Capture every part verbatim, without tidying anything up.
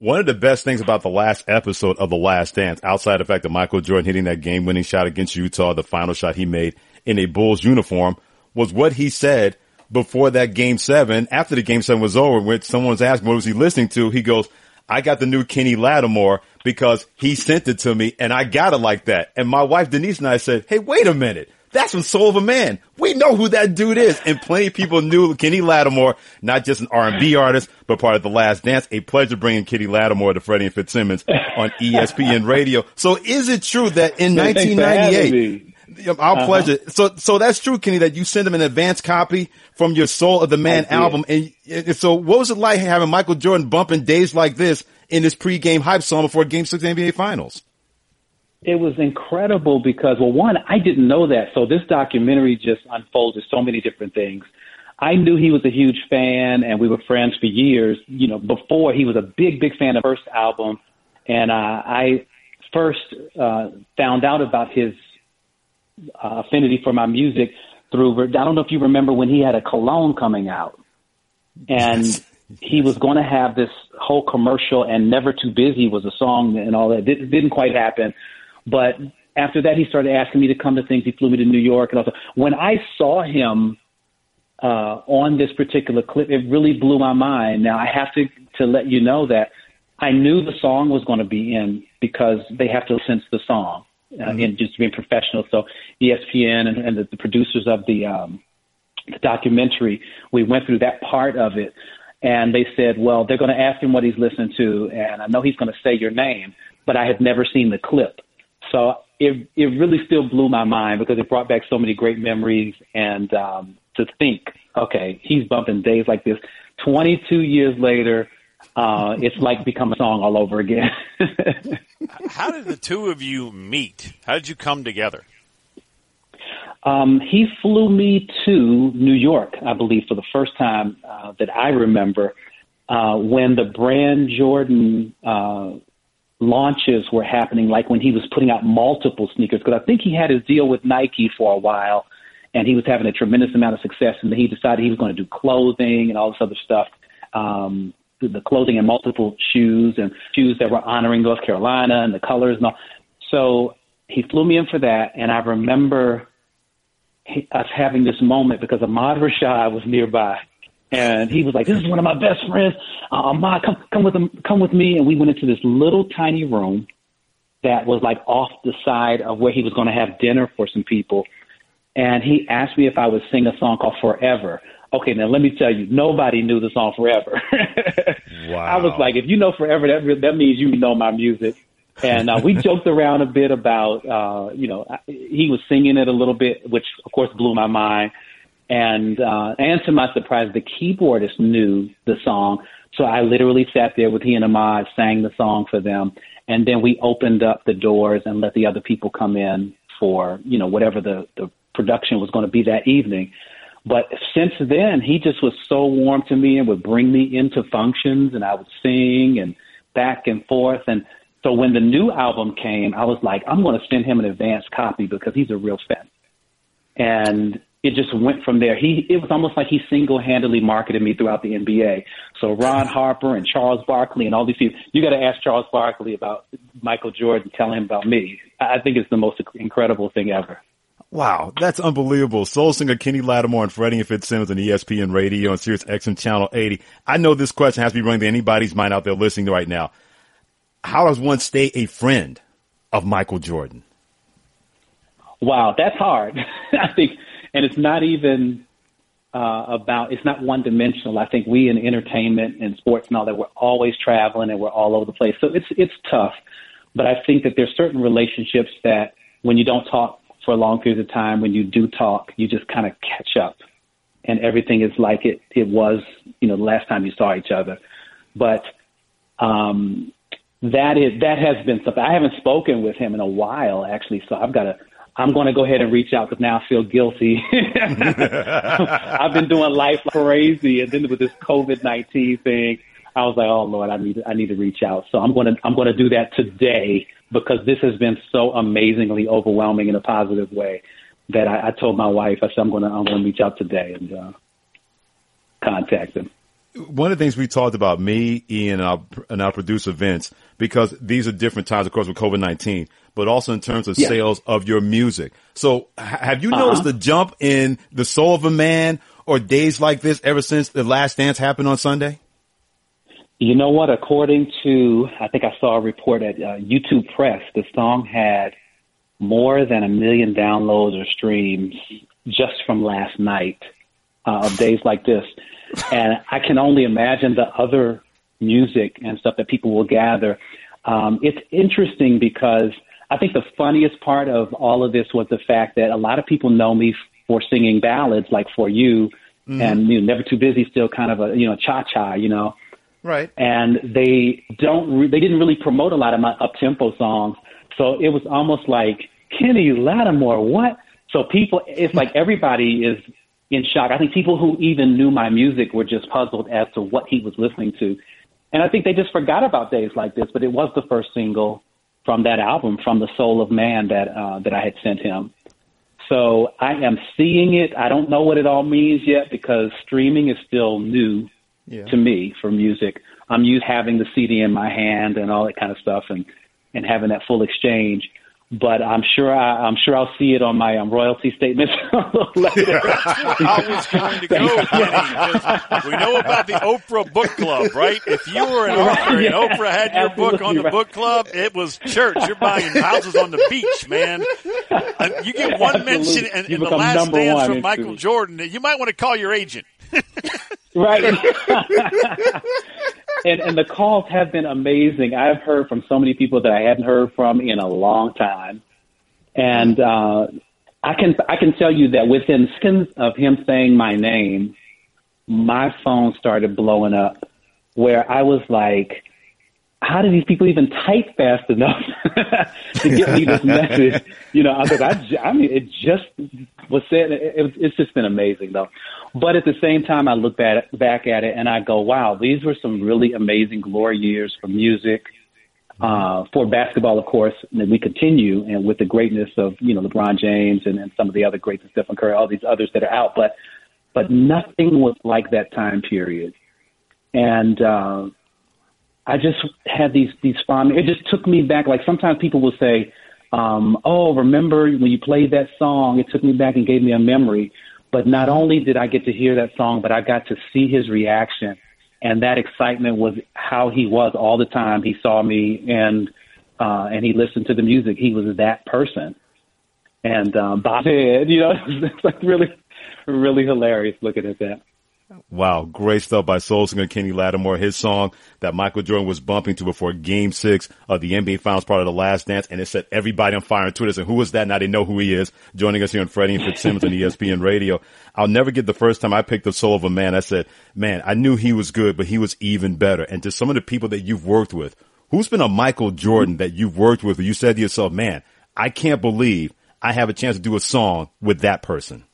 One of the best things about the last episode of The Last Dance, outside the fact that Michael Jordan hitting that game-winning shot against Utah, the final shot he made in a Bulls uniform, was what he said before that game seven. After the game seven was over, when someone was asking what was he listening to, he goes, I got the new Kenny Lattimore because he sent it to me and I got it like that. And my wife Denise and I said, hey, wait a minute. That's from Soul of a Man. We know who that dude is. And plenty of people knew Kenny Lattimore, not just an R and B artist, but part of The Last Dance. A pleasure bringing Kenny Lattimore to Freddie and Fitzsimmons on E S P N Radio. So is it true that in nineteen ninety-eight, our uh-huh. pleasure. So, so that's true, Kenny, that you sent him an advance copy from your Soul of the Man album. And, and so what was it like having Michael Jordan bumping Days Like This in his pregame hype song before Game Six N B A Finals? It was incredible because, well, one, I didn't know that. So this documentary just unfolded so many different things. I knew he was a huge fan, and we were friends for years. You know, before he was a big, big fan of the first album. And uh, I first uh, found out about his uh, affinity for my music through, I don't know if you remember when he had a cologne coming out. And he was going to have this whole commercial, and Never Too Busy was a song and all that. It didn't quite happen. But after that, he started asking me to come to things. He flew me to New York. And also, when I saw him uh, on this particular clip, it really blew my mind. Now, I have to, to let you know that I knew the song was going to be in because they have to sense the song uh, mm-hmm. and just being professional. So E S P N and, and the, the producers of the, um, the documentary, we went through that part of it. And they said, well, they're going to ask him what he's listening to. And I know he's going to say your name, but I had never seen the clip. So it it really still blew my mind because it brought back so many great memories. And um, to think, okay, he's bumping Days Like This. twenty-two years later, uh, it's like become a song all over again. How did the two of you meet? How did you come together? Um, he flew me to New York, I believe, for the first time uh, that I remember uh, when the brand Jordan uh launches were happening, like when he was putting out multiple sneakers, because I think he had his deal with Nike for a while and he was having a tremendous amount of success, and then he decided he was going to do clothing and all this other stuff, um, the, the clothing and multiple shoes and shoes that were honoring North Carolina and the colors and all. So he flew me in for that, and I remember he, us having this moment because Ahmad Rashad was nearby. And he was like, this is one of my best friends. Uh, Ahmad, come, come with him, come with me. And we went into this little tiny room that was like off the side of where he was going to have dinner for some people. And he asked me if I would sing a song called Forever. Okay, now let me tell you, nobody knew the song Forever. Wow. I was like, if you know Forever, that re- that means you know my music. And uh, we joked around a bit about, uh, you know, he was singing it a little bit, which of course blew my mind. And uh, and to my surprise, the keyboardist knew the song. So I literally sat there with he and Ahmad, sang the song for them. And then we opened up the doors and let the other people come in for, you know, whatever the, the production was going to be that evening. But since then, he just was so warm to me and would bring me into functions, and I would sing and back and forth. And so when the new album came, I was like, I'm going to send him an advance copy because he's a real fan. And it just went from there. He it was almost like he single-handedly marketed me throughout the N B A. So Ron Harper and Charles Barkley and all these people, you got to ask Charles Barkley about Michael Jordan, tell him about me. I think it's the most incredible thing ever. Wow, that's unbelievable. Soul singer Kenny Lattimore and Freddie and Fitzsimmons on E S P N Radio and Sirius X M Channel eighty. I know this question has to be running to anybody's mind out there listening right now. How does one stay a friend of Michael Jordan? Wow, that's hard. I think. And it's not even uh, about, it's not one dimensional. I think we in entertainment and sports and all that, we're always traveling and we're all over the place. So it's it's tough. But I think that there's certain relationships that when you don't talk for a long period of time, when you do talk, you just kind of catch up. And everything is like it, it was, you know, the last time you saw each other. But um, that is that has been something. I haven't spoken with him in a while, actually, so I've got to, I'm going to go ahead and reach out because now I feel guilty. I've been doing life crazy, and then with this COVID nineteen thing, I was like, "Oh Lord, I need to, I need to reach out." So I'm going to I'm going to do that today because this has been so amazingly overwhelming in a positive way that I, I told my wife, I said, "I'm going to I'm going to reach out today and uh, contact him." one of the things we talked about, me, Ian, and our, and our producer Vince, because these are different times, of course, with COVID nineteen, but also in terms of yeah. sales of your music. So have you uh-huh. noticed the jump in The Soul of a Man or Days Like This ever since The Last Dance happened on Sunday? You know what? According to, I think I saw a report at uh, YouTube Press, the song had more than a million downloads or streams just from last night uh, of Days Like This. And I can only imagine the other music and stuff that people will gather. Um, it's interesting because I think the funniest part of all of this was the fact that a lot of people know me for singing ballads like For You mm-hmm. and you know, Never Too Busy, still kind of a, you know, cha-cha, you know. Right. And they don't, re- they didn't really promote a lot of my up-tempo songs. So it was almost like, Kenny Lattimore, what? So people, it's like everybody is in shock. I think people who even knew my music were just puzzled as to what he was listening to. And I think they just forgot about Days Like This, but it was the first single from that album, From the Soul of Man, that uh, that I had sent him. So I am seeing it. I don't know what it all means yet because streaming is still new yeah. to me for music. I'm used to having the C D in my hand and all that kind of stuff and, and having that full exchange. But I'm sure I, I'm sure I'll see it on my um, royalty statements a little later. I was going to go, Kenny. We know about the Oprah Book Club, right? If you were an author yeah, and Oprah had your book on the right. book club, it was church. You're buying houses on the beach, man. Uh, you get one absolutely. mention in, in the Last Dance from Michael Jordan. You might want to call your agent. Right. And, and the calls have been amazing. I've heard from so many people that I hadn't heard from in a long time. And uh, I can I can tell you that within seconds of him saying my name, my phone started blowing up where I was like, how do these people even type fast enough to get me this message? You know, because I, I mean, it just was said. It, it, it's just been amazing, though. But at the same time, I look back, back at it and I go, wow, these were some really amazing glory years for music, uh, for basketball, of course. And we continue and with the greatness of, you know, LeBron James and, and some of the other greats, Stephen Curry, all these others that are out. But but nothing was like that time period. And uh, I just had these these fond. It just took me back. Like sometimes people will say, um, oh, remember when you played that song? It took me back and gave me a memory. But not only did I get to hear that song, but I got to see his reaction. And that excitement was how he was all the time. He saw me and uh, and he listened to the music. He was that person. And um, Bob said, you know, it's like really, really hilarious looking at that. Wow, great stuff by soul singer Kenny Lattimore. His song that Michael Jordan was bumping to before Game Six of the N B A Finals, part of The Last Dance, and it set everybody on fire on Twitter. So who is that? Now they know who he is. Joining us here on Freddie and Fitzsimmons on E S P N Radio. I'll never get the first time I picked The Soul of a Man. I said, man, I knew he was good, but he was even better. And to some of the people that you've worked with, who's been a Michael Jordan that you've worked with, where you said to yourself, man, I can't believe I have a chance to do a song with that person?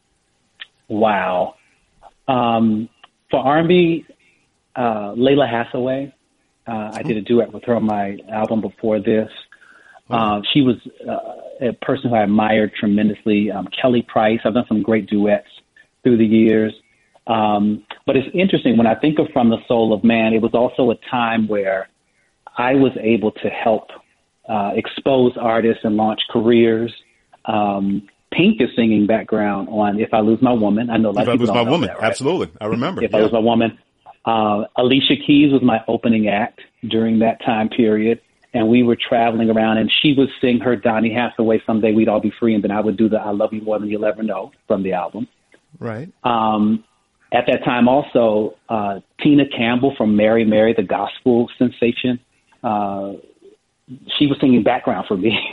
Wow. Um, for R and B, uh, Layla Hathaway, uh, I did a duet with her on my album before this. Uh, she was uh, a person who I admired tremendously. Um, Kelly Price, I've done some great duets through the years. Um, but it's interesting, when I think of From the Soul of Man, it was also a time where I was able to help uh, expose artists and launch careers. Um, Pink is singing background on If I Lose My Woman. I know a lot If of I people Lose My don't know Woman, that, right? Absolutely. I remember. If yeah. I Lose My Woman. Uh, Alicia Keys was my opening act during that time period. And we were traveling around, and she would sing her Donny Hathaway, Someday We'd All Be Free, and then I would do the I Love You More Than You'll Ever Know from the album. Right. Um, at that time also, uh, Tina Campbell from Mary Mary, the gospel sensation, uh, she was singing background for me.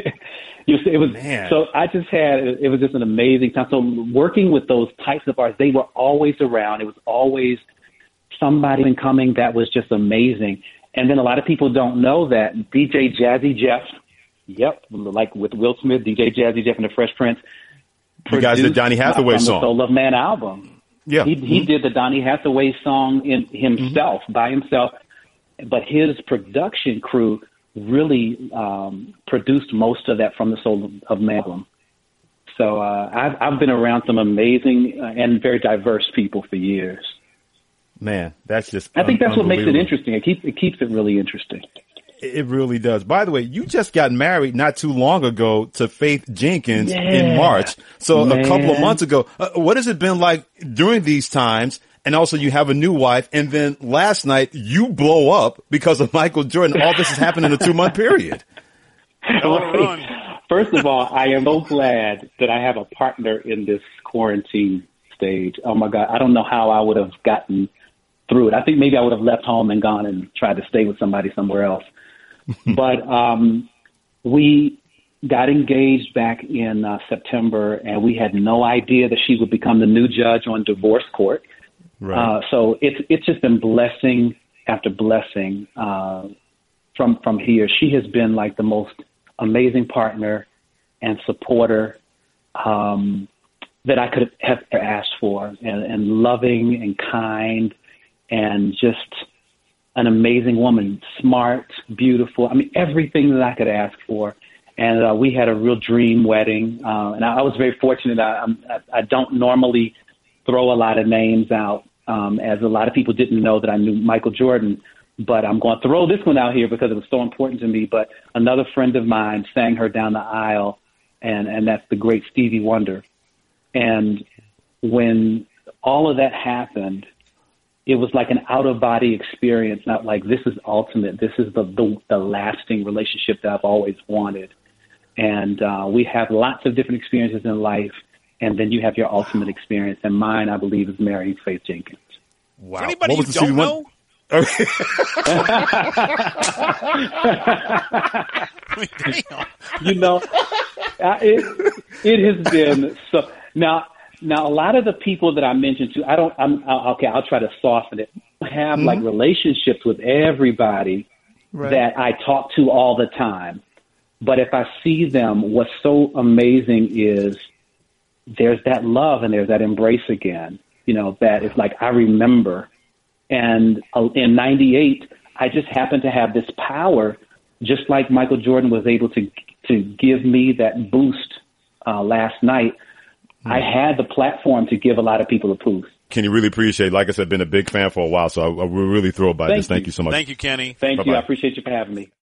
It was Man. So I just had, it was just an amazing time. So working with those types of artists, they were always around. It was always somebody coming that was just amazing. And then a lot of people don't know that D J Jazzy Jeff, yep, like with Will Smith, D J Jazzy Jeff and the Fresh Prince, the guys did Donny Hathaway my, song, the Soul of Man album. Yeah, he, mm-hmm. he did the Donny Hathaway song in himself mm-hmm. by himself, but his production crew really um, produced most of that From the Soul of Man album. So uh, I've, I've been around some amazing uh, and very diverse people for years. Man, that's just I think un- that's what makes it unbelievable. interesting. It keeps it keeps it really interesting. It really does. By the way, you just got married not too long ago to Faith Jenkins Yeah, in March. So man. a couple of months ago, uh, what has it been like during these times? And also you have a new wife. And then last night you blow up because of Michael Jordan. All this has happened in a two month period. Right. First of all, I am so glad that I have a partner in this quarantine stage. Oh my God. I don't know how I would have gotten through it. I think maybe I would have left home and gone and tried to stay with somebody somewhere else. But um, we got engaged back in uh, September, and we had no idea that she would become the new judge on divorce court. Right. Uh, so it's it's just been blessing after blessing uh, from from here. She has been like the most amazing partner and supporter um, that I could have ever asked for, and, and loving and kind, and just an amazing woman, smart, beautiful. I mean, everything that I could ask for. And uh, we had a real dream wedding. Uh, and I, I was very fortunate. I, I, I don't normally throw a lot of names out, um, as a lot of people didn't know that I knew Michael Jordan. But I'm going to throw this one out here because it was so important to me. But another friend of mine sang her down the aisle, and, and that's the great Stevie Wonder. And when all of that happened, it was like an out-of-body experience, not like this is ultimate. This is the, the, the lasting relationship that I've always wanted. And uh, we have lots of different experiences in life, and then you have your ultimate experience. And mine, I believe, is marrying Faith Jenkins. Wow. For anybody who don't know, you know, uh, it, it has been so. Now, now a lot of the people that I mentioned to, I don't. I'm I'll, okay. I'll try to soften it. I have mm-hmm. like relationships with everybody right. that I talk to all the time. But if I see them, what's so amazing is there's that love and there's that embrace again. You know, that it's like I remember. And uh, in ninety-eight, I just happened to have this power, just like Michael Jordan was able to to give me that boost uh, last night. Mm-hmm. I had the platform to give a lot of people a boost. Kenny, really appreciate it. Like I said, been a big fan for a while, so I, I, we're really thrilled by Thank this. you. Thank you so much. Thank you, Kenny. Thank Bye-bye. you. I appreciate you for having me.